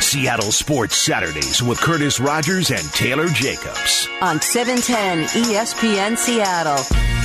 Seattle Sports Saturdays with Curtis Rogers and Taylor Jacobs. On 710 ESPN Seattle.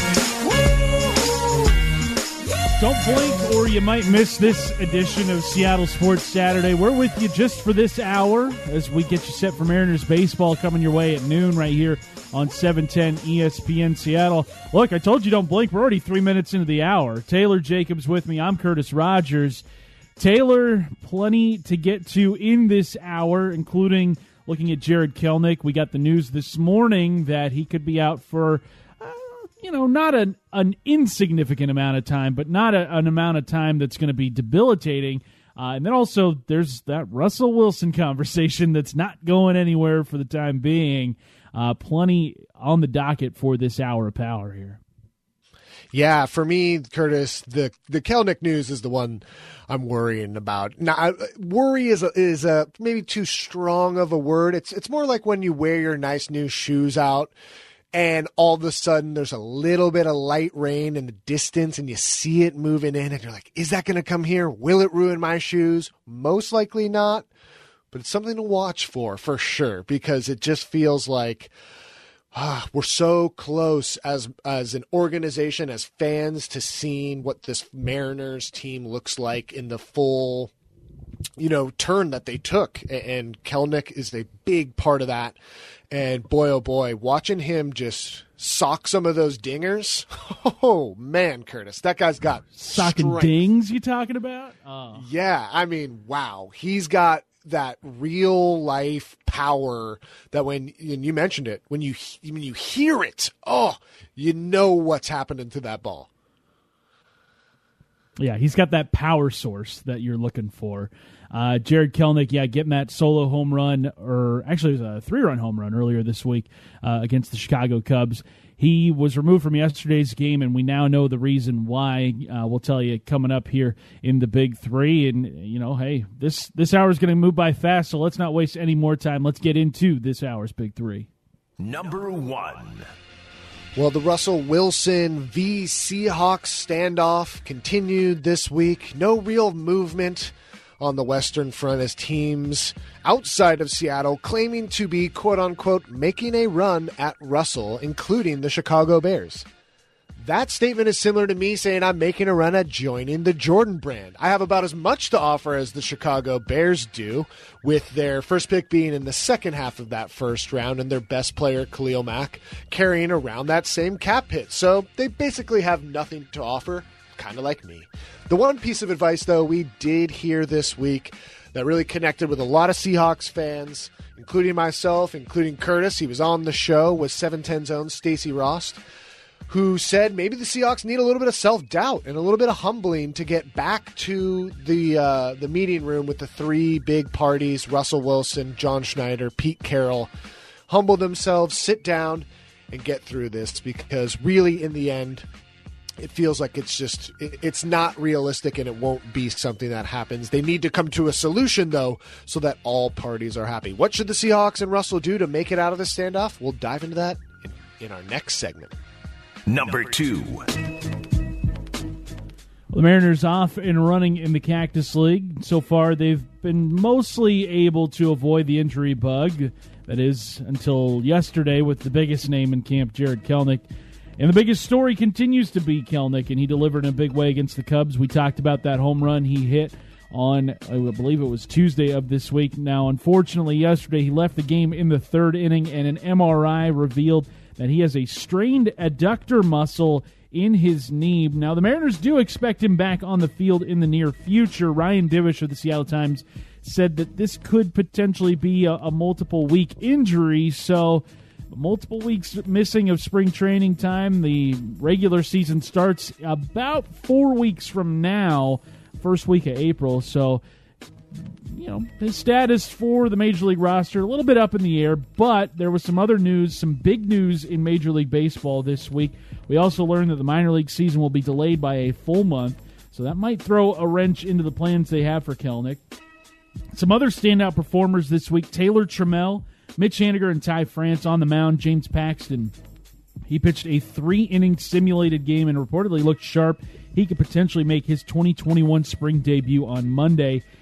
Don't blink or you might miss this edition of Seattle Sports Saturday. We're with you just for this hour as we get you set for Mariners baseball coming your way at noon right here on 710 ESPN Seattle. Look, I told you don't blink. We're already 3 minutes into the hour. Taylor Jacobs with me. I'm Curtis Rogers. Taylor, plenty to get to in this hour, including looking at Jarred Kelenic. We got the news this morning that he could be out for not an insignificant amount of time, but not an amount of time that's going to be debilitating. And then also there's that Russell Wilson conversation that's not going anywhere for the time being. Plenty on the docket for this hour of power here. Yeah, for me, Curtis, the Kelenic news is the one I'm worrying about. Now, worry is a maybe too strong of a word. It's more like when you wear your nice new shoes out, and all of a sudden there's a little bit of light rain in the distance and you see it moving in and you're like, is that going to come here? Will it ruin my shoes? Most likely not, but it's something to watch for sure, because it just feels like we're so close as an organization, as fans, to seeing what this Mariners team looks like in the full turn that they took. And Kelenic is a big part of that. And boy, oh boy, watching him just sock some of those dingers. Oh, man, Curtis, that guy's got socking strength. Dings you talking about? Oh. Yeah, I mean, wow. He's got that real life power that and you mentioned it, when you hear it, you know what's happening to that ball. Yeah, he's got that power source that you're looking for. Jarred Kelenic, getting that solo home run, or actually it was a 3-run home run earlier this week against the Chicago Cubs. He was removed from yesterday's game, and we now know the reason why. We'll tell you coming up here in the Big Three. And, hey, this hour is going to move by fast, so let's not waste any more time. Let's get into this hour's Big Three. Number 1. Well, the Russell Wilson v. Seahawks standoff continued this week. No real movement on the Western Front as teams outside of Seattle claiming to be, quote-unquote, making a run at Russell, including the Chicago Bears. That statement is similar to me saying I'm making a run at joining the Jordan brand. I have about as much to offer as the Chicago Bears do, with their first pick being in the second half of that first round and their best player, Khalil Mack, carrying around that same cap hit. So they basically have nothing to offer, kind of like me. The one piece of advice, though, we did hear this week that really connected with a lot of Seahawks fans, including myself, including Curtis. He was on the show with 710's own Stacey Rost, who said maybe the Seahawks need a little bit of self-doubt and a little bit of humbling to get back to the meeting room with the three big parties, Russell Wilson, John Schneider, Pete Carroll. Humble themselves, sit down, and get through this, because really, in the end, it feels like it's not realistic and it won't be something that happens. They need to come to a solution, though, so that all parties are happy. What should the Seahawks and Russell do to make it out of this standoff? We'll dive into that in our next segment. Number 2. Well, the Mariners off and running in the Cactus League. So far, they've been mostly able to avoid the injury bug. That is, until yesterday with the biggest name in camp, Jarred Kelenic. And the biggest story continues to be Kelenic, and he delivered in a big way against the Cubs. We talked about that home run he hit on, I believe it was Tuesday of this week. Now, unfortunately, yesterday he left the game in the third inning, and an MRI revealed that he has a strained adductor muscle in his knee. Now, the Mariners do expect him back on the field in the near future. Ryan Divish of the Seattle Times said that this could potentially be a multiple-week injury, so multiple weeks missing of spring training time. The regular season starts about 4 weeks from now, first week of April. So, his status for the Major League roster, a little bit up in the air, but there was some other news, some big news in Major League Baseball this week. We also learned that the minor league season will be delayed by a full month, so that might throw a wrench into the plans they have for Kelenic. Some other standout performers this week: Taylor Trammell, Mitch Haniger, and Ty France on the mound. James Paxton, he pitched a 3-inning simulated game and reportedly looked sharp. He could potentially make his 2021 spring debut on Monday.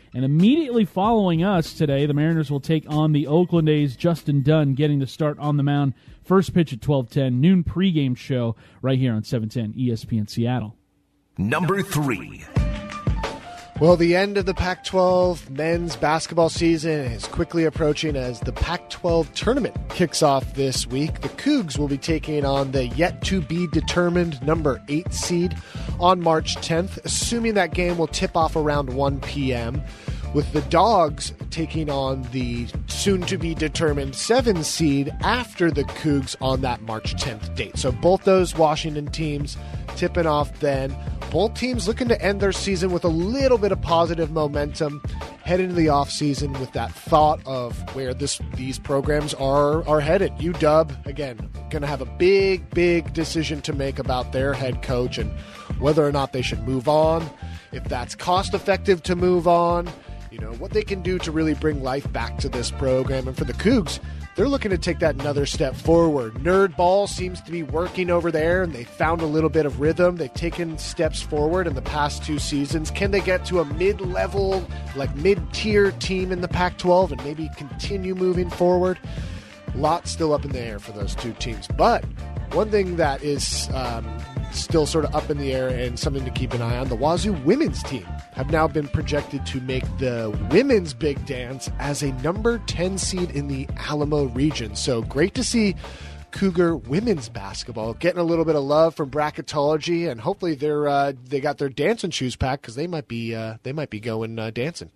And immediately following us today, the Mariners will take on the Oakland A's. Justin Dunn getting the start on the mound. First pitch at 12:10, noon pregame show right here on 710 ESPN Seattle. Number 3. Well, the end of the Pac-12 men's basketball season is quickly approaching as the Pac-12 tournament kicks off this week. The Cougs will be taking on the yet-to-be-determined number 8 seed on March 10th, assuming that game will tip off around 1 p.m., with the Dogs taking on the soon-to-be-determined 7 seed after the Cougs on that March 10th date. So both those Washington teams tipping off then. Both teams looking to end their season with a little bit of positive momentum, head into the offseason with that thought of where these programs are headed. UW, again, going to have a big decision to make about their head coach and whether or not they should move on, if that's cost-effective to move on, what they can do to really bring life back to this program. And for the Cougs, they're looking to take that another step forward. Nerd ball seems to be working over there, and they found a little bit of rhythm. They've taken steps forward in the past 2 seasons. Can they get to a mid-level, mid-tier team in the Pac-12 and maybe continue moving forward? A lot still up in the air for those 2 teams. But one thing that is still sort of up in the air and something to keep an eye on, the Wazoo women's team have now been projected to make the women's big dance as a number 10 seed in the Alamo region. So great to see Cougar women's basketball getting a little bit of love from bracketology, and hopefully they got their dancing shoes packed because they might be going dancing.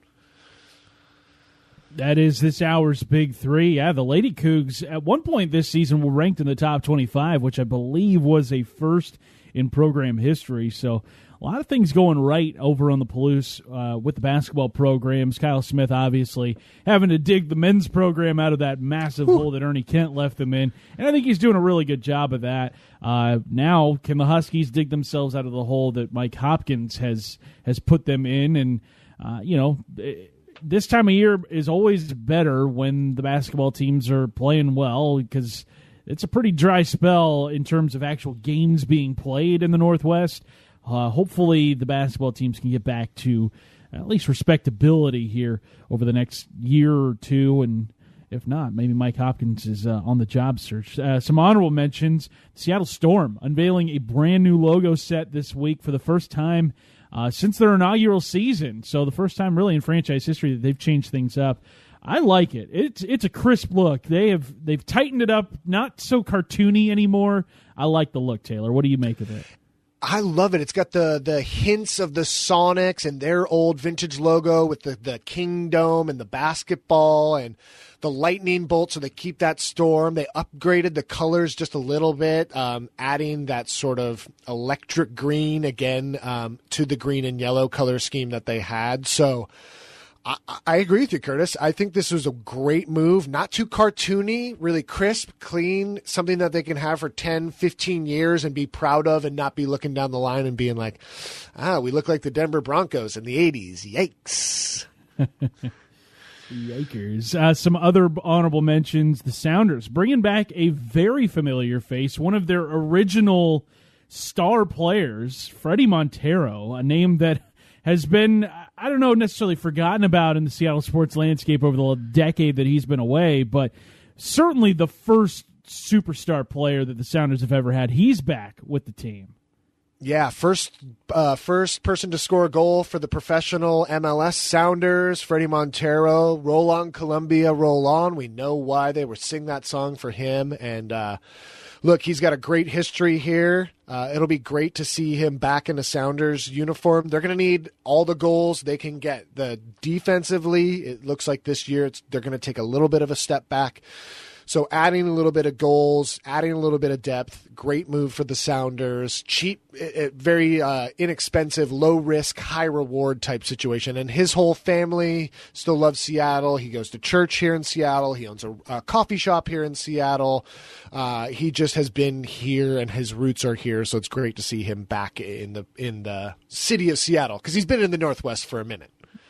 That is this hour's Big Three. Yeah, the Lady Cougs at one point this season were ranked in the top 25, which I believe was a first in program history. So a lot of things going right over on the Palouse with the basketball programs. Kyle Smith obviously having to dig the men's program out of that massive hole that Ernie Kent left them in. And I think he's doing a really good job of that. Now, can the Huskies dig themselves out of the hole that Mike Hopkins has put them in? And, this time of year is always better when the basketball teams are playing well because it's a pretty dry spell in terms of actual games being played in the Northwest. Hopefully the basketball teams can get back to at least respectability here over the next year or two, and if not, maybe Mike Hopkins is on the job search. Some honorable mentions: Seattle Storm unveiling a brand new logo set this week for the first time since their inaugural season. So the first time really in franchise history that they've changed things up. I like it. It's a crisp look. They've tightened it up, not so cartoony anymore. I like the look, Taylor. What do you make of it? I love it. It's got the hints of the Sonics and their old vintage logo with the Kingdom and the basketball and the lightning bolt, so they keep that storm. They upgraded the colors just a little bit, adding that sort of electric green again to the green and yellow color scheme that they had. So I agree with you, Curtis. I think this was a great move. Not too cartoony, really crisp, clean, something that they can have for 10, 15 years and be proud of and not be looking down the line and being like, we look like the Denver Broncos in the 80s. Yikes. Yikers. Some other honorable mentions. The Sounders bringing back a very familiar face, one of their original star players, Freddie Montero, a name that has been, I don't know, necessarily forgotten about in the Seattle sports landscape over the decade that he's been away, but certainly the first superstar player that the Sounders have ever had. He's back with the team. Yeah, first person to score a goal for the professional MLS Sounders, Freddie Montero. Roll on, Columbia, roll on. We know why they were singing that song for him. And look, he's got a great history here. It'll be great to see him back in a Sounders uniform. They're going to need all the goals they can get. Defensively, it looks like this year they're going to take a little bit of a step back. So adding a little bit of goals, adding a little bit of depth, great move for the Sounders. Cheap, very inexpensive, low risk, high reward type situation. And his whole family still loves Seattle. He goes to church here in Seattle. He owns a coffee shop here in Seattle. He just has been here and his roots are here. So it's great to see him back in the city of Seattle because he's been in the Northwest for a minute.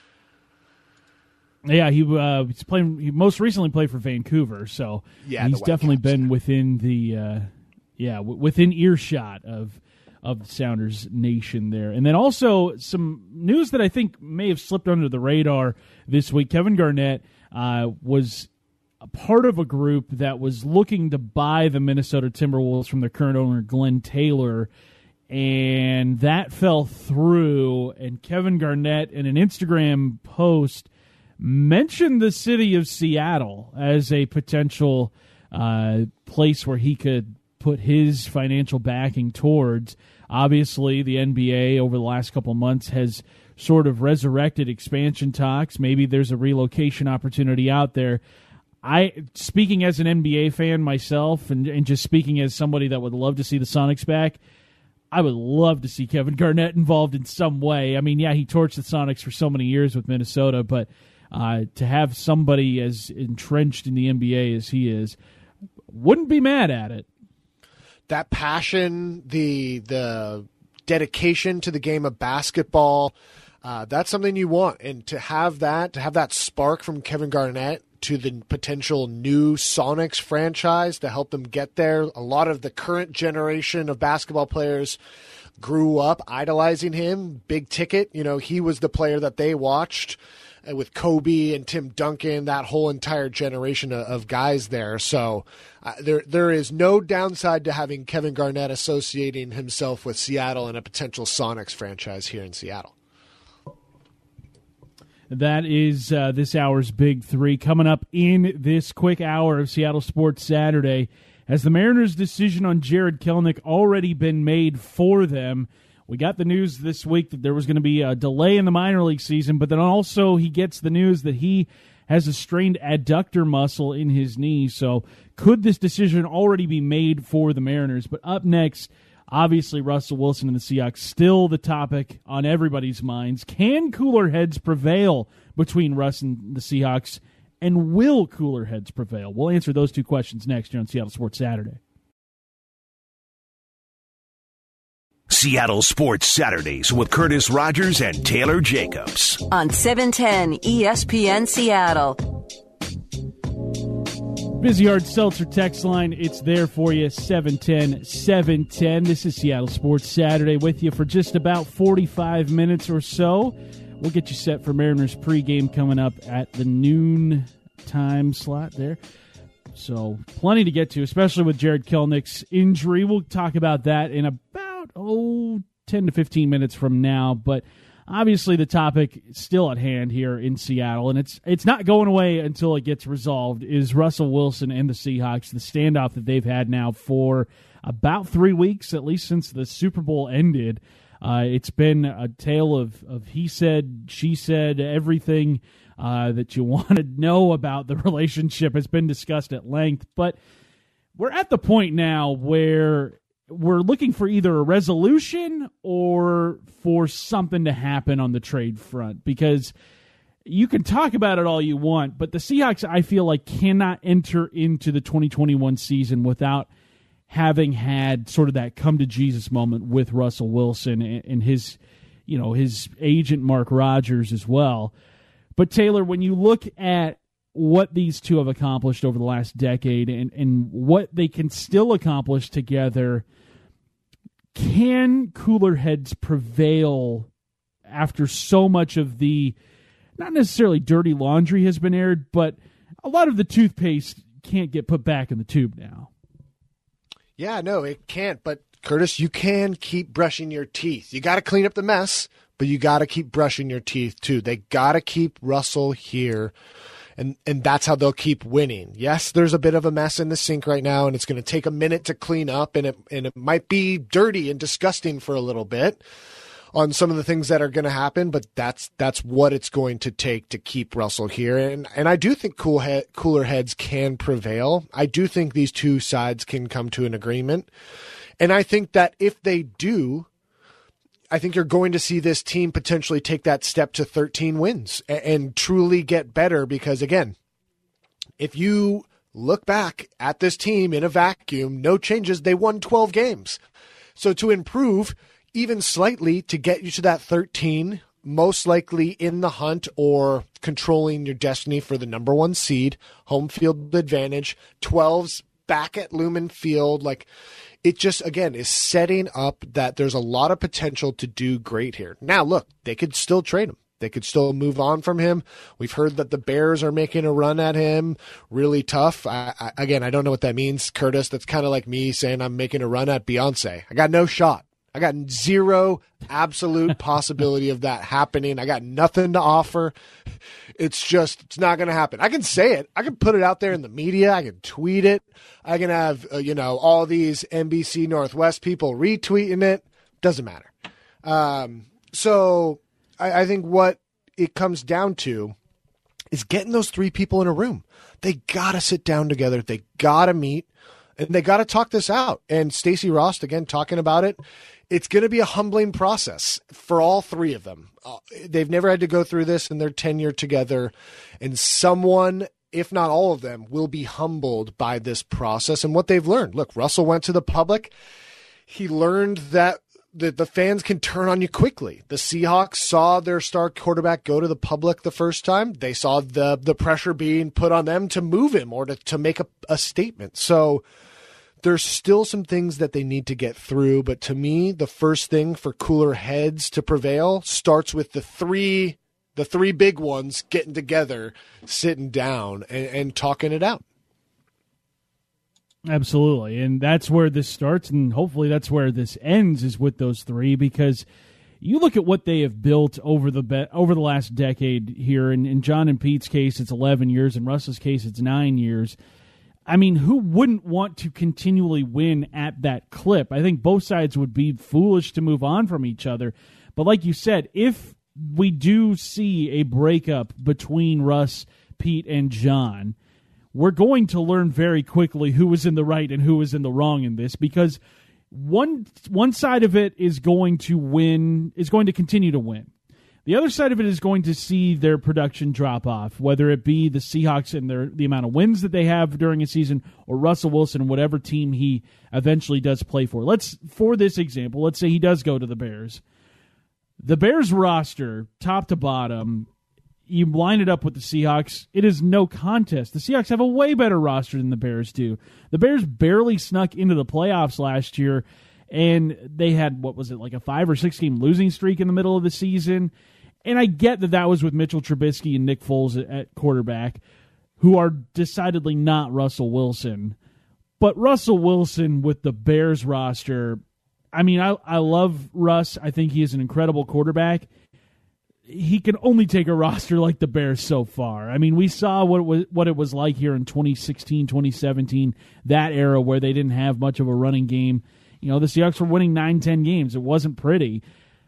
Yeah, he's playing. He most recently played for Vancouver, so yeah, he's definitely been within the within earshot of of the Sounders Nation there. And then also some news that I think may have slipped under the radar this week. Kevin Garnett was a part of a group that was looking to buy the Minnesota Timberwolves from their current owner, Glenn Taylor, and that fell through. And Kevin Garnett, in an Instagram post, mentioned the city of Seattle as a potential place where he could put his financial backing towards. Obviously, the NBA over the last couple months has sort of resurrected expansion talks. Maybe there's a relocation opportunity out there. Speaking as an NBA fan myself, and just speaking as somebody that would love to see the Sonics back, I would love to see Kevin Garnett involved in some way. I mean, yeah, he torched the Sonics for so many years with Minnesota, but to have somebody as entrenched in the NBA as he is, wouldn't be mad at it. That passion, the dedication to the game of basketball, that's something you want. And to have that spark from Kevin Garnett to the potential new Sonics franchise to help them get there. A lot of the current generation of basketball players grew up idolizing him. Big ticket. He was the player that they watched with Kobe and Tim Duncan, that whole entire generation of guys there. So there is no downside to having Kevin Garnett associating himself with Seattle and a potential Sonics franchise here in Seattle. That is this hour's Big Three. Coming up in this quick hour of Seattle Sports Saturday, has the Mariners' decision on Jarred Kelenic already been made for them? We got the news this week that there was going to be a delay in the minor league season, but then also he gets the news that he has a strained adductor muscle in his knee. So could this decision already be made for the Mariners? But up next, obviously Russell Wilson and the Seahawks, still the topic on everybody's minds. Can cooler heads prevail between Russ and the Seahawks, and will cooler heads prevail? We'll answer those two questions next here on Seattle Sports Saturday. Seattle Sports Saturdays with Curtis Rogers and Taylor Jacobs on 710 ESPN Seattle. Busy Yard Seltzer text line, it's there for you, 710-710. This is Seattle Sports Saturday with you for just about 45 minutes or so. We'll get you set for Mariners pregame coming up at the noon time slot there. So plenty to get to, especially with Jarred Kelenic's injury. We'll talk about that in about 10 to 15 minutes from now. But obviously the topic is still at hand here in Seattle, and it's not going away until it gets resolved, is Russell Wilson and the Seahawks, the standoff that they've had now for about 3 weeks, at least since the Super Bowl ended. It's been a tale of he said, she said, everything that you want to know about the relationship has been discussed at length. But we're at the point now where we're looking for either a resolution or for something to happen on the trade front, because you can talk about it all you want, but the Seahawks, I feel like, cannot enter into the 2021 season without having had sort of that come to Jesus moment with Russell Wilson and his agent Mark Rodgers as well. But Taylor, when you look at what these two have accomplished over the last decade and what they can still accomplish together, can cooler heads prevail after so much of the, not necessarily dirty laundry has been aired, but a lot of the toothpaste can't get put back in the tube now? Yeah, no, it can't. But Curtis, you can keep brushing your teeth. You got to clean up the mess, but you got to keep brushing your teeth too. They got to keep Russell here, and that's how they'll keep winning. Yes, there's a bit of a mess in the sink right now, and it's going to take a minute to clean up, and it might be dirty and disgusting for a little bit on some of the things that are going to happen, but that's what it's going to take to keep Russell here. And I do think cooler heads can prevail. I do think these two sides can come to an agreement. And I think that if they do, I think you're going to see this team potentially take that step to 13 wins and truly get better, because, again, if you look back at this team in a vacuum, no changes, they won 12 games. So to improve even slightly to get you to that 13, most likely in the hunt or controlling your destiny for the number one seed, home field advantage, 12's back at Lumen Field. Like, it just, again, is setting up that there's a lot of potential to do great here. Now, look, they could still trade him. They could still move on from him. We've heard that the Bears are making a run at him really tough. Again, I don't know what that means, Curtis. That's kind of like me saying I'm making a run at Beyonce. I got no shot. I got zero absolute possibility of that happening. I got nothing to offer. It's not going to happen. I can say it. I can put it out there in the media. I can tweet it. I can have, all these NBC Northwest people retweeting it. Doesn't matter. So I think what it comes down to is getting those three people in a room. They got to sit down together. They got to meet, and they got to talk this out. And Stacey Rost, again, talking about it, it's going to be a humbling process for all three of them. They've never had to go through this in their tenure together, and someone, if not all of them, will be humbled by this process and what they've learned. Look, Russell went to the public. He learned that the fans can turn on you quickly. The Seahawks saw their star quarterback go to the public the first time. They saw the pressure being put on them to move him or to make a statement. So there's still some things that they need to get through. But to me, the first thing for cooler heads to prevail starts with the three big ones getting together, sitting down, and talking it out. Absolutely, and that's where this starts, and hopefully that's where this ends, is with those three, because you look at what they have built over the last decade here. In John and Pete's case, it's 11 years. In Russ's case, it's 9 years. I mean, who wouldn't want to continually win at that clip? I think both sides would be foolish to move on from each other. But like you said, if we do see a breakup between Russ, Pete, and John, we're going to learn very quickly who was in the right and who was in the wrong in this, because one side of it is going to continue to win. The other side of it is going to see their production drop off, whether it be the Seahawks and the amount of wins that they have during a season, or Russell Wilson, whatever team he eventually does play for. For this example, let's say he does go to the Bears. The Bears roster, top to bottom, you line it up with the Seahawks, it is no contest. The Seahawks have a way better roster than the Bears do. The Bears barely snuck into the playoffs last year, and they had, like a 5 or 6 game losing streak in the middle of the season. And I get that was with Mitchell Trubisky and Nick Foles at quarterback, who are decidedly not Russell Wilson. But Russell Wilson with the Bears roster, I mean, I love Russ. I think he is an incredible quarterback. He can only take a roster like the Bears so far. I mean, we saw what it was like here in 2016, 2017, that era where they didn't have much of a running game. The Seahawks were winning 9-10 games. It wasn't pretty.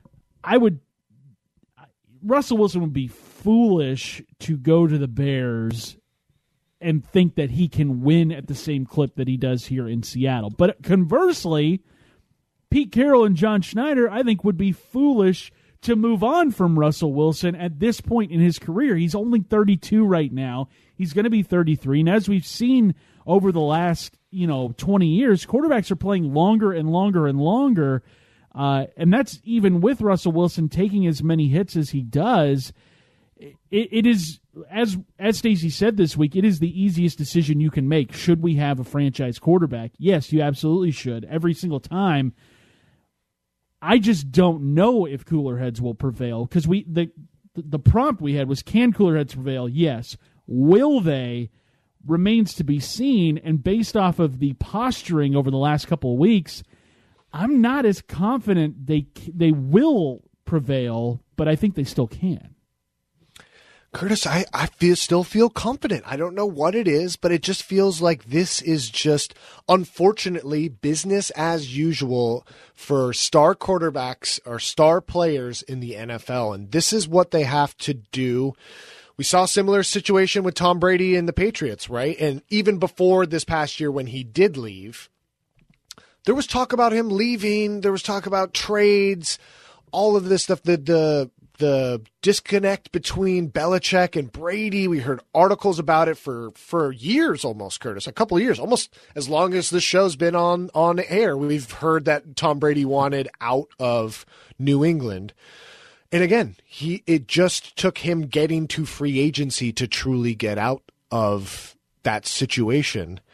Russell Wilson would be foolish to go to the Bears and think that he can win at the same clip that he does here in Seattle. But conversely, Pete Carroll and John Schneider, I think, would be foolish to move on from Russell Wilson at this point in his career. He's only 32 right now. He's going to be 33. And as we've seen over the last 20 years, quarterbacks are playing longer and longer and longer. And that's even with Russell Wilson taking as many hits as he does. It is, as Stacey said this week, it is the easiest decision you can make. Should we have a franchise quarterback? Yes, you absolutely should. Every single time. I just don't know if cooler heads will prevail, because the prompt we had was, can cooler heads prevail? Yes. Will they? Remains to be seen. And based off of the posturing over the last couple of weeks, I'm not as confident they will prevail, but I think they still can. Curtis, I still feel confident. I don't know what it is, but it just feels like this is just, unfortunately, business as usual for star quarterbacks or star players in the NFL. And this is what they have to do. We saw a similar situation with Tom Brady and the Patriots, right? And even before this past year when he did leave, there was talk about him leaving. There was talk about trades, all of this stuff. The disconnect between Belichick and Brady. We heard articles about it for years almost, Curtis, a couple of years, almost as long as this show's been on air. We've heard that Tom Brady wanted out of New England. And again, it just took him getting to free agency to truly get out of that situation.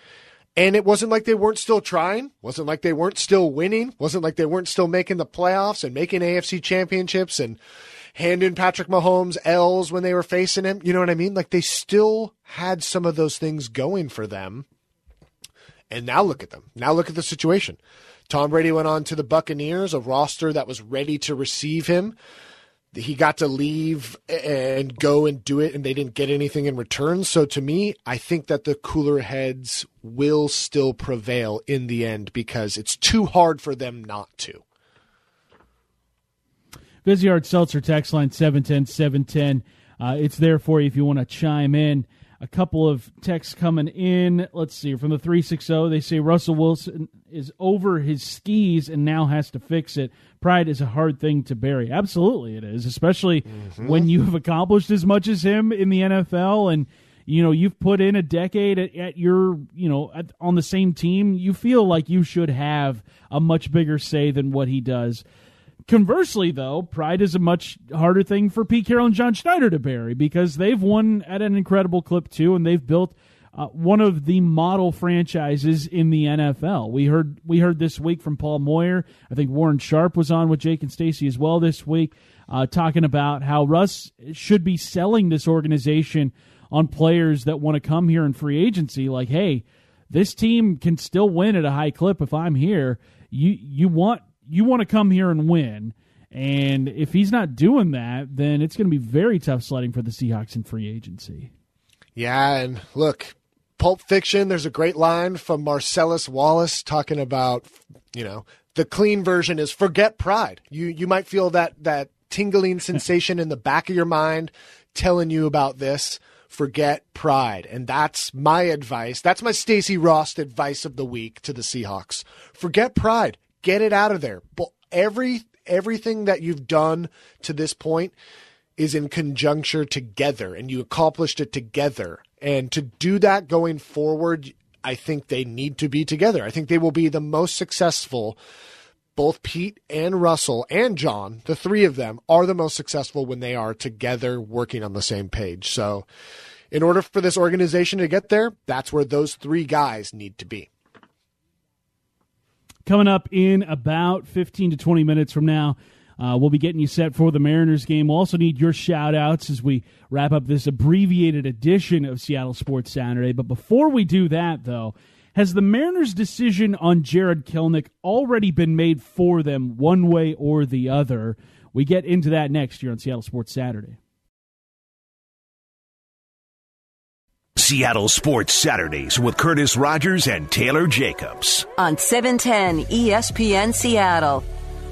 And it wasn't like they weren't still trying, wasn't like they weren't still winning, wasn't like they weren't still making the playoffs and making AFC championships and handing Patrick Mahomes L's when they were facing him. You know what I mean? Like, they still had some of those things going for them. And now look at them. Now look at the situation. Tom Brady went on to the Buccaneers, a roster that was ready to receive him. He got to leave and go and do it, and they didn't get anything in return. So to me, I think that the cooler heads will still prevail in the end because it's too hard for them not to. Visyard Seltzer text line 710-710. It's there for you if you want to chime in. A couple of texts coming in. Let's see. From the 360, they say Russell Wilson is over his skis and now has to fix it. Pride is a hard thing to bury. Absolutely it is, especially when you have accomplished as much as him in the NFL and, you know, you've put in a decade at your, you know, on the same team. You feel like you should have a much bigger say than what he does. Conversely, though, pride is a much harder thing for Pete Carroll and John Schneider to bury because they've won at an incredible clip, too, and they've built one of the model franchises in the NFL. We heard this week from Paul Moyer. I think Warren Sharp was on with Jake and Stacey as well this week, talking about how Russ should be selling this organization on players that want to come here in free agency. Like, hey, this team can still win at a high clip if I'm here. You want to come here and win. And if he's not doing that, then it's going to be very tough sledding for the Seahawks in free agency. Yeah, and look, Pulp Fiction, there's a great line from Marcellus Wallace talking about, you know, the clean version is forget pride. You might feel that tingling sensation in the back of your mind telling you about this. Forget pride. And that's my advice. That's my Stacey Ross advice of the week to the Seahawks. Forget pride. Get it out of there. But everything that you've done to this point is in conjuncture together, and you accomplished it together. And to do that going forward, I think they need to be together. I think they will be the most successful. Both Pete and Russell and John, the three of them, are the most successful when they are together working on the same page. So in order for this organization to get there, that's where those three guys need to be. Coming up in about 15 to 20 minutes from now, we'll be getting you set for the Mariners game. We'll also need your shout-outs as we wrap up this abbreviated edition of Seattle Sports Saturday. But before we do that, though, has the Mariners' decision on Jared Kelenic already been made for them one way or the other? We get into that next year on Seattle Sports Saturday. Seattle Sports Saturdays with Curtis Rogers and Taylor Jacobs. On 710 ESPN Seattle.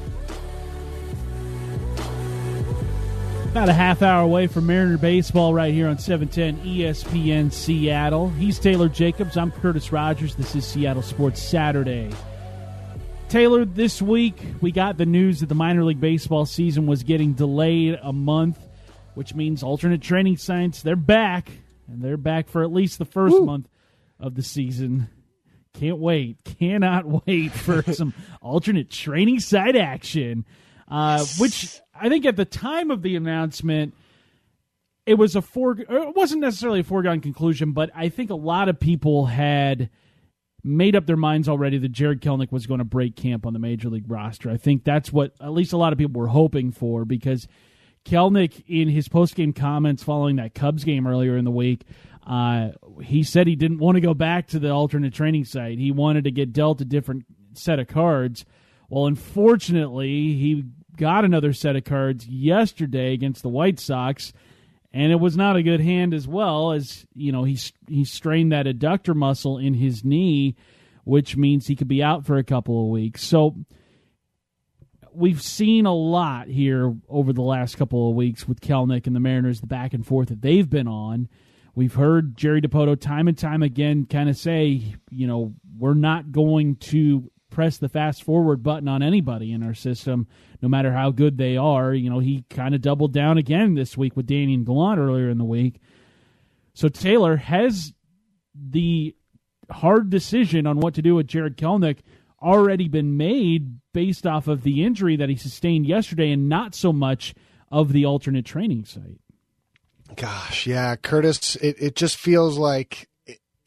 About a half hour away from Mariner baseball right here on 710 ESPN Seattle. He's Taylor Jacobs. I'm Curtis Rogers. This is Seattle Sports Saturday. Taylor, this week we got the news that the minor league baseball season was getting delayed a month, which means alternate training sites, they're back. And they're back for at least the first month of the season. Can't wait. Cannot wait for some alternate training site action. Which I think at the time of the announcement, it wasn't necessarily a foregone conclusion, but I think a lot of people had made up their minds already that Jared Kelenic was going to break camp on the Major League roster. I think that's what at least a lot of people were hoping for, because Kelenic, in his post-game comments following that Cubs game earlier in the week, he said he didn't want to go back to the alternate training site. He wanted to get dealt a different set of cards. Well, unfortunately, he got another set of cards yesterday against the White Sox, and it was not a good hand as well, as you know, he strained that adductor muscle in his knee, which means he could be out for a couple of weeks. So we've seen a lot here over the last couple of weeks with Kelenic and the Mariners, the back and forth that they've been on. We've heard Jerry Dipoto time and time again kind of say, you know, we're not going to press the fast forward button on anybody in our system, no matter how good they are. You know, he kind of doubled down again this week with Damian Gallant earlier in the week. So Taylor, has the hard decision on what to do with Jared Kelenic already been made based off of the injury that he sustained yesterday and not so much of the alternate training site? Gosh, yeah, Curtis, it just feels like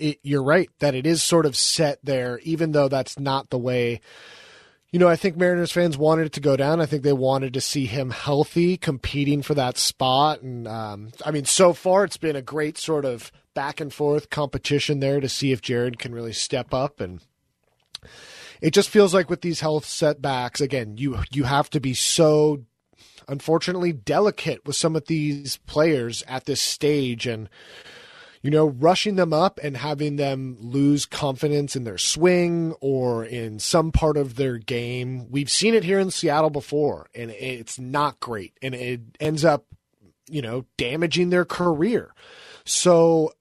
you're right that it is sort of set there, even though that's not the way. I think Mariners fans wanted it to go down. I think they wanted to see him healthy, competing for that spot. And so far it's been a great sort of back and forth competition there to see if Jared can really step up. And it just feels like with these health setbacks, again, you have to be so, unfortunately, delicate with some of these players at this stage. And rushing them up and having them lose confidence in their swing or in some part of their game. We've seen it here in Seattle before, and it's not great. And it ends up, damaging their career. So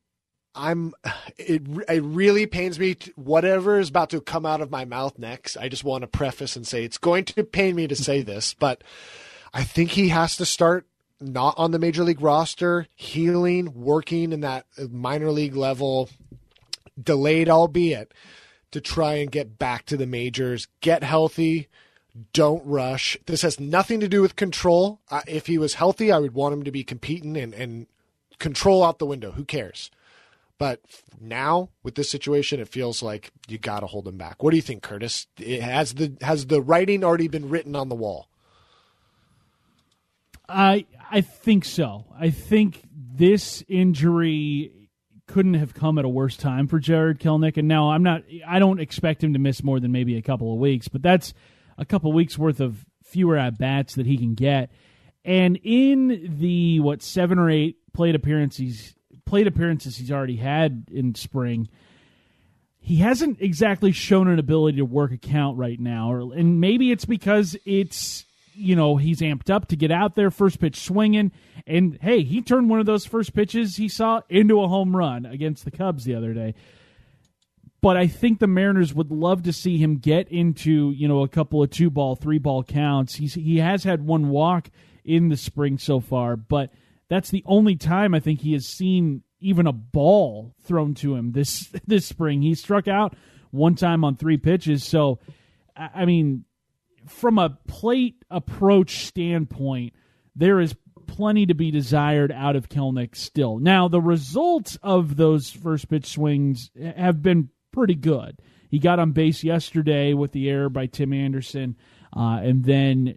it really pains me. Whatever is about to come out of my mouth next, I just want to preface and say it's going to pain me to say this, but I think he has to start not on the major league roster, healing, working in that minor league level, delayed albeit, to try and get back to the majors, get healthy, don't rush. This has nothing to do with control. If he was healthy, I would want him to be competing and control out the window. Who cares? But now with this situation, it feels like you got to hold him back. What do you think, Curtis? Has the writing already been written on the wall? I think so. I think this injury couldn't have come at a worse time for Jarred Kelenic. And now I don't expect him to miss more than maybe a couple of weeks, but that's a couple of weeks worth of fewer at-bats that he can get. And in the, 7 or 8 plate appearances he's already had in spring, he hasn't exactly shown an ability to work a count right now. And maybe it's because it's, he's amped up to get out there, first pitch swinging. And, hey, he turned one of those first pitches he saw into a home run against the Cubs the other day. But I think the Mariners would love to see him get into, a couple of 2-ball, 3-ball counts. He has had one walk in the spring so far, but that's the only time I think he has seen even a ball thrown to him this spring. He struck out one time on 3 pitches. So, I mean, from a plate approach standpoint, there is plenty to be desired out of Kelenic still. Now, the results of those first pitch swings have been pretty good. He got on base yesterday with the error by Tim Anderson, and then,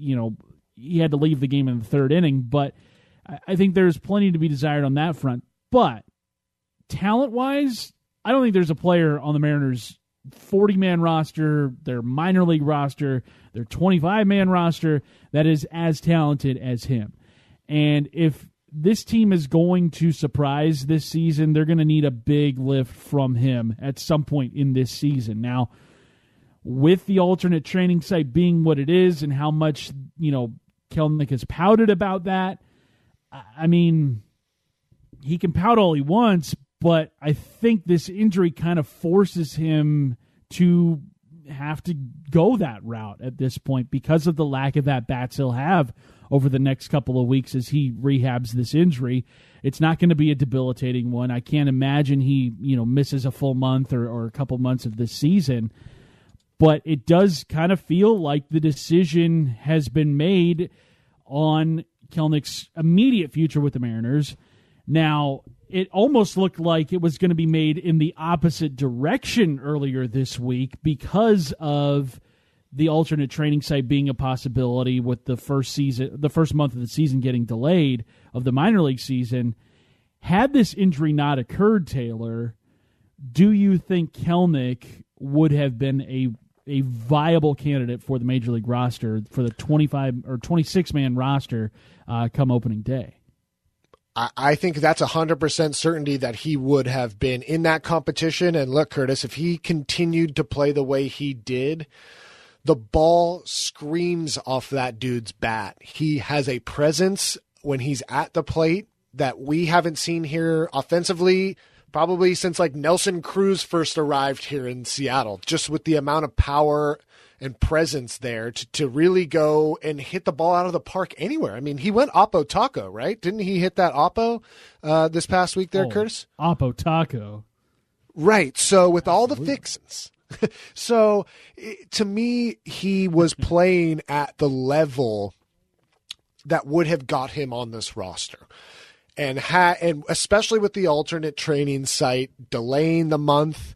he had to leave the game in the 3rd inning. But I think there's plenty to be desired on that front. But talent-wise, I don't think there's a player on the Mariners' 40-man roster, their minor league roster, their 25-man roster that is as talented as him. And if this team is going to surprise this season, they're going to need a big lift from him at some point in this season. Now, with the alternate training site being what it is and how much, Kelenic has pouted about that, I mean, he can pout all he wants, but I think this injury kind of forces him to have to go that route at this point because of the lack of at-bats he'll have over the next couple of weeks as he rehabs this injury. It's not going to be a debilitating one. I can't imagine he, misses a full month or a couple months of this season. But it does kind of feel like the decision has been made on Kelenic's immediate future with the Mariners. Now, it almost looked like it was going to be made in the opposite direction earlier this week because of the alternate training site being a possibility with the first month of the season getting delayed of the minor league season. Had this injury not occurred, Taylor, do you think Kelenic would have been a viable candidate for the major league roster for the 25 or 26-man roster come opening day? I think that's 100% certainty that he would have been in that competition. And look, Curtis, if he continued to play the way he did, the ball screams off that dude's bat. He has a presence when he's at the plate that we haven't seen here offensively probably since like Nelson Cruz first arrived here in Seattle, just with the amount of power and presence there to really go and hit the ball out of the park anywhere. I mean, he went Oppo Taco, right? Didn't he hit that Oppo this past week there, Curtis? Oppo Taco. Right. So with all the fixins. So to me, he was playing at the level that would have got him on this roster. and especially with the alternate training site delaying the month,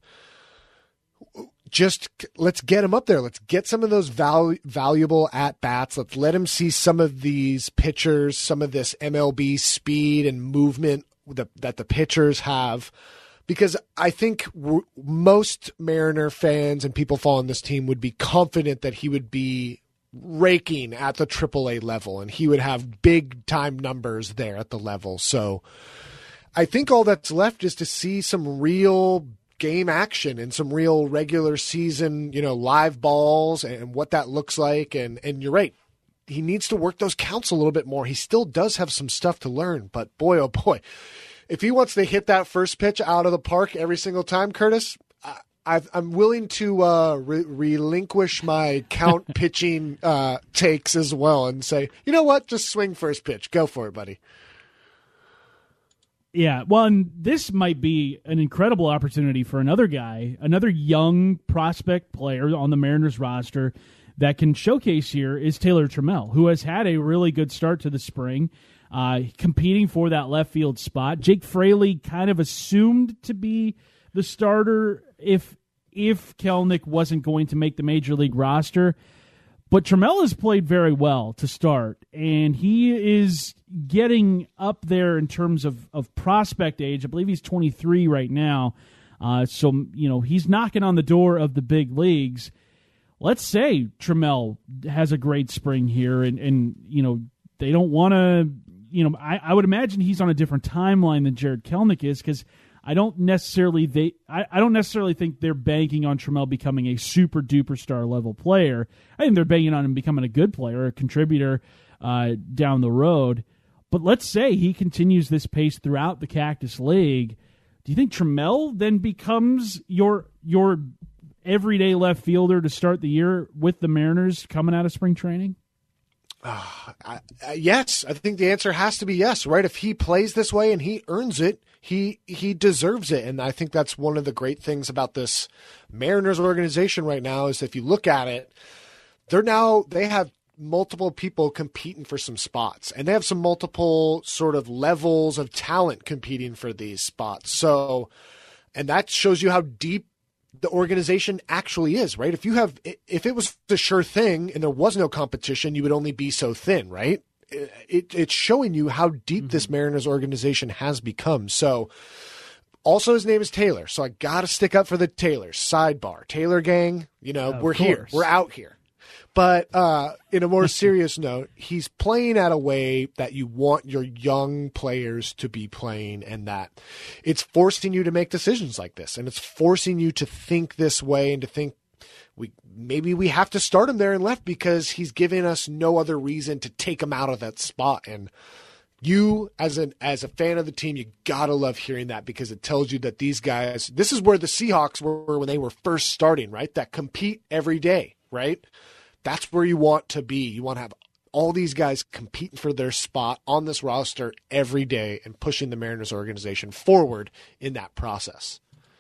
just let's get him up there. Let's get some of those valuable at-bats. Let's let him see some of these pitchers, some of this MLB speed and movement that the pitchers have. Because I think most Mariner fans and people following this team would be confident that he would be raking at the AAA level and he would have big time numbers there at the level. So I think all that's left is to see some real game action and some real regular season, live balls and what that looks like. And you're right. He needs to work those counts a little bit more. He still does have some stuff to learn, but boy, oh boy, if he wants to hit that first pitch out of the park every single time, Curtis, I'm willing to relinquish my count pitching takes as well and say, you know what, just swing first pitch. Go for it, buddy. Yeah, well, and this might be an incredible opportunity for another guy, another young prospect player on the Mariners roster that can showcase here is Taylor Trammell, who has had a really good start to the spring, competing for that left field spot. Jake Fraley kind of assumed to be the starter if Kelenic wasn't going to make the Major League roster. But Trammell has played very well to start, and he is getting up there in terms of prospect age. I believe he's 23 right now. So, he's knocking on the door of the big leagues. Let's say Trammell has a great spring here, and they don't want to, I would imagine he's on a different timeline than Jarred Kelenic is, because I don't necessarily think they're banking on Trammell becoming a super duper star level player. I think they're banking on him becoming a good player, a contributor down the road. But let's say he continues this pace throughout the Cactus League. Do you think Trammell then becomes your everyday left fielder to start the year with the Mariners coming out of spring training? Yes, I think the answer has to be yes, right? If he plays this way and he earns it, he deserves it. And I think that's one of the great things about this Mariners organization right now is if you look at it, they have multiple people competing for some spots, and they have some multiple sort of levels of talent competing for these spots. So, and that shows you how deep the organization actually is, right? If it was the sure thing and there was no competition, you would only be so thin, right? It's showing you how deep this Mariners organization has become. So also his name is Taylor. So I got to stick up for the Taylors. Sidebar, Taylor gang, we're here, we're out here. But in a more serious note, he's playing at a way that you want your young players to be playing, and that it's forcing you to make decisions like this, and it's forcing you to think this way and to think maybe we have to start him there in left because he's giving us no other reason to take him out of that spot. And you, as a fan of the team, you gotta love hearing that, because it tells you that these guys, this is where the Seahawks were when they were first starting, right? That compete every day, right? That's where you want to be. You want to have all these guys competing for their spot on this roster every day and pushing the Mariners organization forward in that process.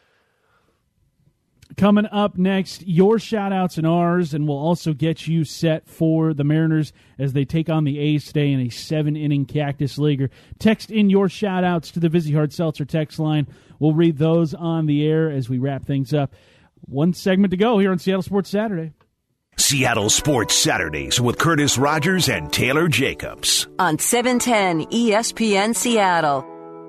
Coming up next, your shout-outs and ours, and we'll also get you set for the Mariners as they take on the A's today in a 7-inning Cactus Leaguer. Text in your shout-outs to the Vizzy Hard Seltzer text line. We'll read those on the air as we wrap things up. One segment to go here on Seattle Sports Saturday. Seattle Sports Saturdays with Curtis Rogers and Taylor Jacobs on 710 ESPN Seattle.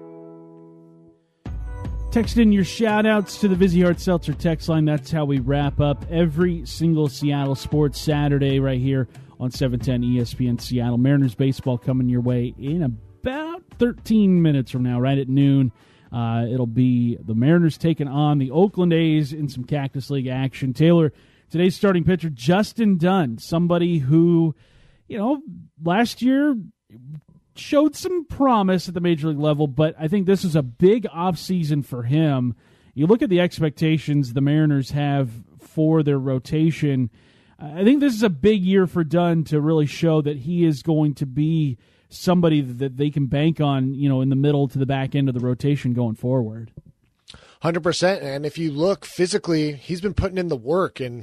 Text in your shout-outs to the Vizzy Hard Seltzer text line. That's how we wrap up every single Seattle Sports Saturday right here on 710 ESPN Seattle. Mariners baseball coming your way in about 13 minutes from now, right at noon. It'll be the Mariners taking on the Oakland A's in some Cactus League action. Taylor, today's starting pitcher, Justin Dunn, somebody who, last year showed some promise at the major league level, but I think this is a big offseason for him. You look at the expectations the Mariners have for their rotation. I think this is a big year for Dunn to really show that he is going to be somebody that they can bank on, in the middle to the back end of the rotation going forward. 100%. And if you look physically, he's been putting in the work. And,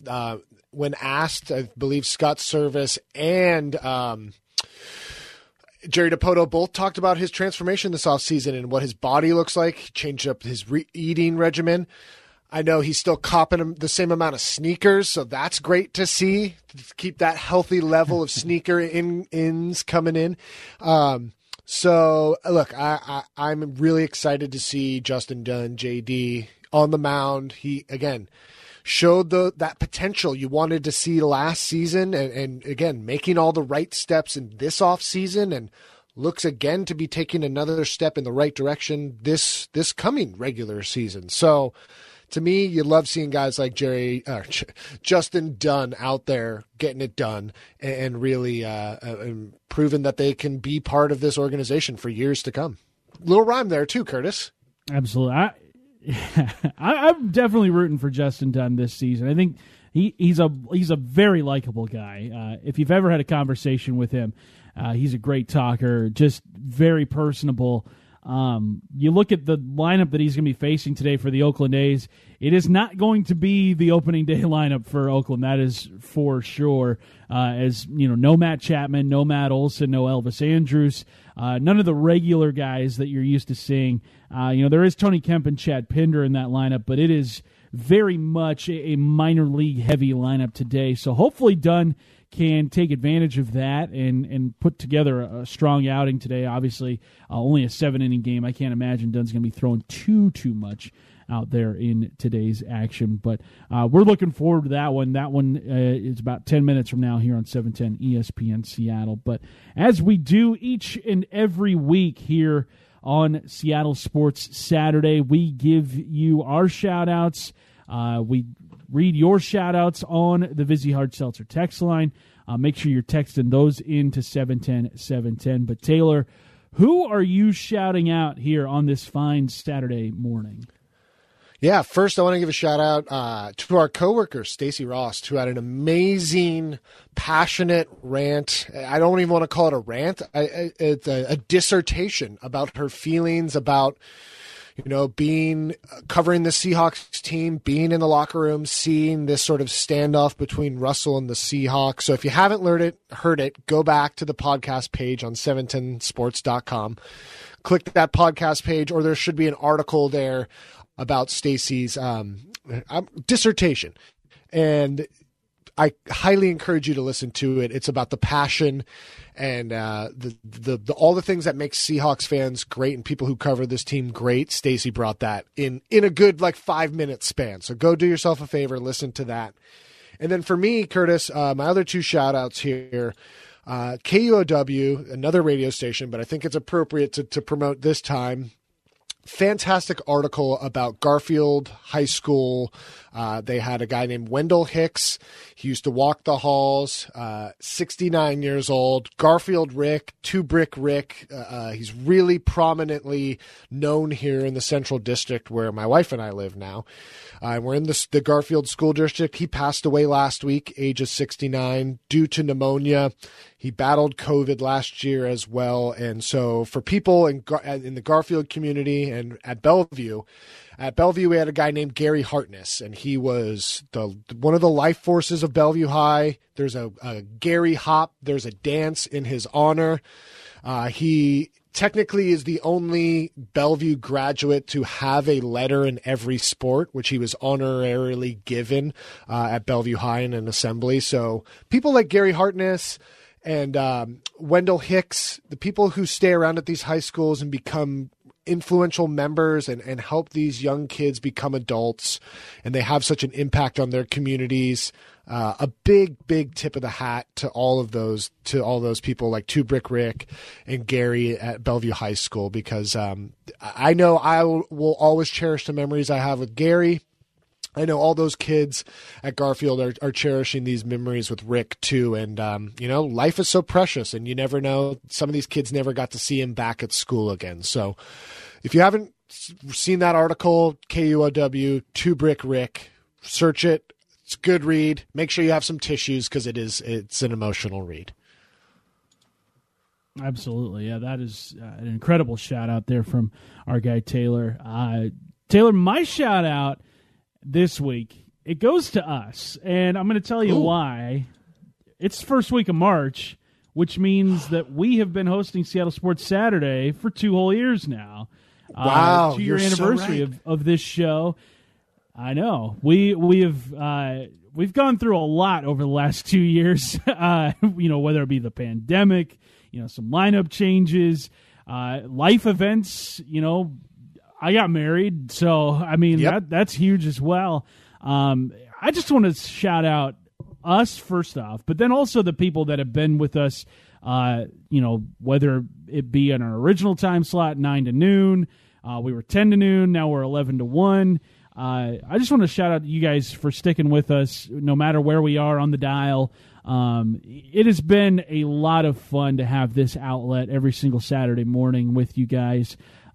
when asked, I believe Scott Service and Jerry Dipoto both talked about his transformation this offseason and what his body looks like. He changed up his eating regimen. I know he's still copping the same amount of sneakers, so that's great to see. To keep that healthy level of sneaker ins coming in. So, look, I'm really excited to see Justin Dunn, JD, on the mound. He, again, showed that potential you wanted to see last season and again, making all the right steps in this offseason and looks again to be taking another step in the right direction this coming regular season. So, to me, you love seeing guys like Justin Dunn out there getting it done and really proving that they can be part of this organization for years to come. Little rhyme there too, Curtis. Absolutely. I'm definitely rooting for Justin Dunn this season. I think he's a very likable guy. If you've ever had a conversation with him, he's a great talker, just very personable. You look at the lineup that he's going to be facing today for the Oakland A's. It is not going to be the opening day lineup for Oakland. That is for sure. As you know, no Matt Chapman, no Matt Olson, no Elvis Andrus, none of the regular guys that you're used to seeing. There is Tony Kemp and Chad Pinder in that lineup, but it is very much a minor league heavy lineup today. So hopefully Dunn can take advantage of that and put together a strong outing today. Obviously, only a 7-inning game. I can't imagine Dunn's going to be throwing too much out there in today's action. But we're looking forward to that one. That one is about 10 minutes from now here on 710 ESPN Seattle. But as we do each and every week here on Seattle Sports Saturday, we give you our shout-outs. We read your shout-outs on the Vizzy Hard Seltzer text line. Make sure you're texting those into 710-710. But, Taylor, who are you shouting out here on this fine Saturday morning? Yeah, first I want to give a shout-out to our coworker, Stacy Ross, who had an amazing, passionate rant. I don't even want to call it a rant. It's a dissertation about her feelings about covering the Seahawks team, being in the locker room, seeing this sort of standoff between Russell and the Seahawks. So if you haven't heard it, go back to the podcast page on 710sports.com. Click that podcast page, or there should be an article there about Stacy's dissertation. And I highly encourage you to listen to it. It's about the passion and the all the things that make Seahawks fans great and people who cover this team great. Stacy brought that in a good 5-minute span. So go do yourself a favor, listen to that. And then for me, Curtis, my other two shout outs here, KUOW, another radio station, but I think it's appropriate to promote this time. Fantastic article about Garfield High School. They had a guy named Wendell Hicks. He used to walk the halls, 69 years old. Garfield Rick, Two Brick Rick. He's really prominently known here in the Central District where my wife and I live now. We're in the Garfield School District. He passed away last week, age of 69, due to pneumonia. He battled COVID last year as well. And so for people in the Garfield community and at Bellevue we had a guy named Gary Hartness, and he was one of the life forces of Bellevue High. There's a Gary Hop. There's a dance in his honor. He technically is the only Bellevue graduate to have a letter in every sport, which he was honorarily given at Bellevue High in an assembly. So people like Gary Hartness and Wendell Hicks, the people who stay around at these high schools and become influential members and help these young kids become adults, and they have such an impact on their communities. A big tip of the hat to all those people like Two Brick Rick and Gary at Bellevue High School, because I know I will always cherish the memories I have with Gary. I know all those kids at Garfield are cherishing these memories with Rick too. And, life is so precious, and you never know. Some of these kids never got to see him back at school again. So if you haven't seen that article, KUOW, Two Brick Rick, search it. It's a good read. Make sure you have some tissues because it's an emotional read. Absolutely. Yeah, that is an incredible shout out there from our guy Taylor. Taylor, my shout out this week, it goes to us, and I'm going to tell you why. It's the first week of March. which means that we have been hosting Seattle Sports Saturday for 2 whole years now. Wow, 2-year anniversary so right. of this show. I know. We've gone through a lot over the last 2 years, whether it be the pandemic, some lineup changes, life events, I got married, so, I mean, that's huge as well. I just want to shout out us first off, but then also the people that have been with us, whether it be in our original time slot, 9 to noon, we were 10 to noon, now we're 11 to 1. I just want to shout out to you guys for sticking with us no matter where we are on the dial. It has been a lot of fun to have this outlet every single Saturday morning with you guys.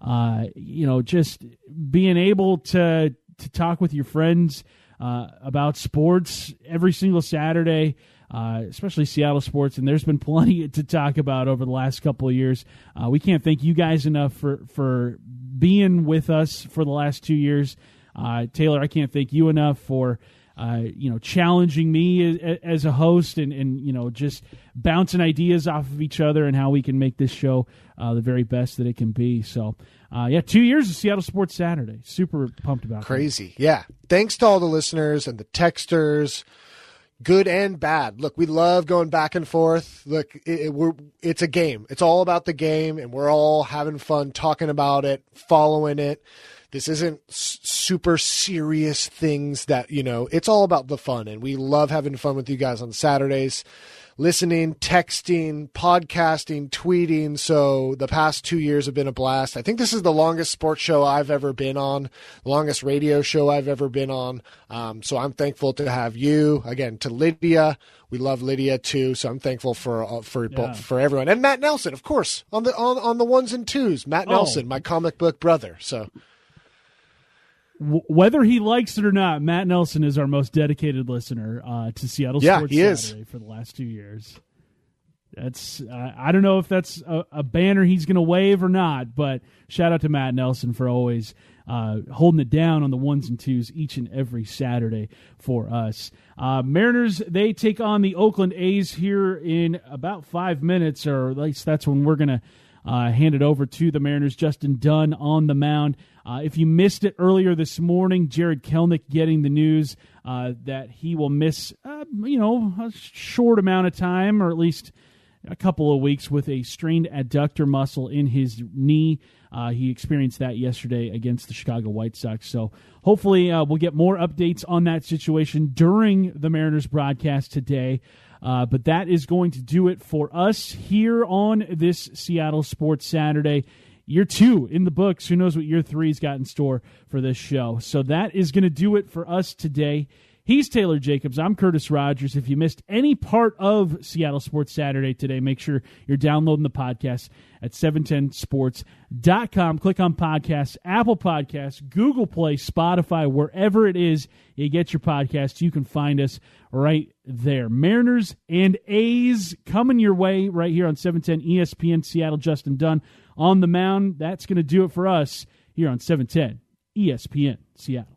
Just being able to talk with your friends about sports every single Saturday, especially Seattle sports, and there's been plenty to talk about over the last couple of years. We can't thank you guys enough for being with us for the last 2 years. Taylor, I can't thank you enough for challenging me as a host and just bouncing ideas off of each other and how we can make this show the very best that it can be. So, 2 years of Seattle Sports Saturday. Super pumped about it. Crazy. Yeah. Thanks to all the listeners and the texters, good and bad. Look, we love going back and forth. Look, it's a game. It's all about the game, and we're all having fun talking about it, following it. This isn't super serious things that, it's all about the fun. And we love having fun with you guys on Saturdays, listening, texting, podcasting, tweeting. So the past 2 years have been a blast. I think this is the longest sports show I've ever been on, the longest radio show I've ever been on. So I'm thankful to have you, again, to Lydia. We love Lydia too. So I'm thankful for everyone. And Matt Nelson, of course, on the ones and twos. Matt Nelson, my comic book brother. So whether he likes it or not, Matt Nelson is our most dedicated listener to Seattle Sports Saturday for the last 2 years. That's I don't know if that's a banner he's going to wave or not, but shout out to Matt Nelson for always holding it down on the ones and twos each and every Saturday for us. Mariners, they take on the Oakland A's here in about 5 minutes, or at least that's when we're going to hand it over to the Mariners. Justin Dunn on the mound. If you missed it earlier this morning, Jared Kelnick getting the news that he will miss, a short amount of time, or at least a couple of weeks, with a strained adductor muscle in his knee. He experienced that yesterday against the Chicago White Sox. So hopefully we'll get more updates on that situation during the Mariners broadcast today. But that is going to do it for us here on this Seattle Sports Saturday. Year 2 in the books. Who knows what year 3's got in store for this show. So that is going to do it for us today. He's Taylor Jacobs. I'm Curtis Rogers. If you missed any part of Seattle Sports Saturday today, make sure you're downloading the podcast at 710sports.com. Click on podcasts, Apple Podcasts, Google Play, Spotify, wherever it is you get your podcasts. You can find us right there. Mariners and A's coming your way right here on 710 ESPN Seattle. Justin Dunn on the mound. That's going to do it for us here on 710 ESPN Seattle.